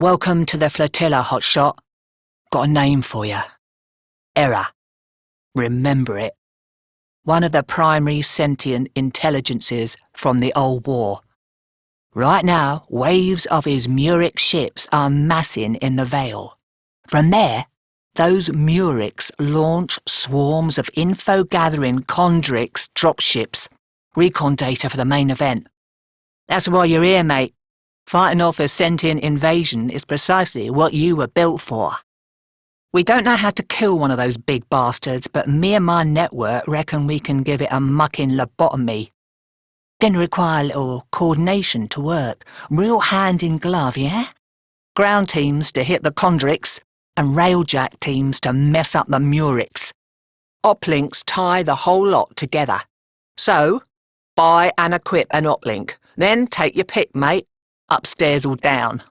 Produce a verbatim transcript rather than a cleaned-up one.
Welcome to the flotilla, hotshot. Got a name for you. Error. Remember it. One of the primary sentient intelligences from the old war. Right now, waves of his Murex ships are massing in the Vale. From there, those Murex launch swarms of info-gathering Chondrix dropships, recon data for the main event. That's why you're here, mate. Fighting off a sentient invasion is precisely what you were built for. We don't know how to kill one of those big bastards, but me and my network reckon we can give it a mucking lobotomy. Gonna require a little coordination to work. Real hand in glove, yeah? Ground teams to hit the Chondrix, and railjack teams to mess up the Murex. Oplinks tie the whole lot together. So, buy and equip an oplink. Then take your pick, mate. Upstairs or down.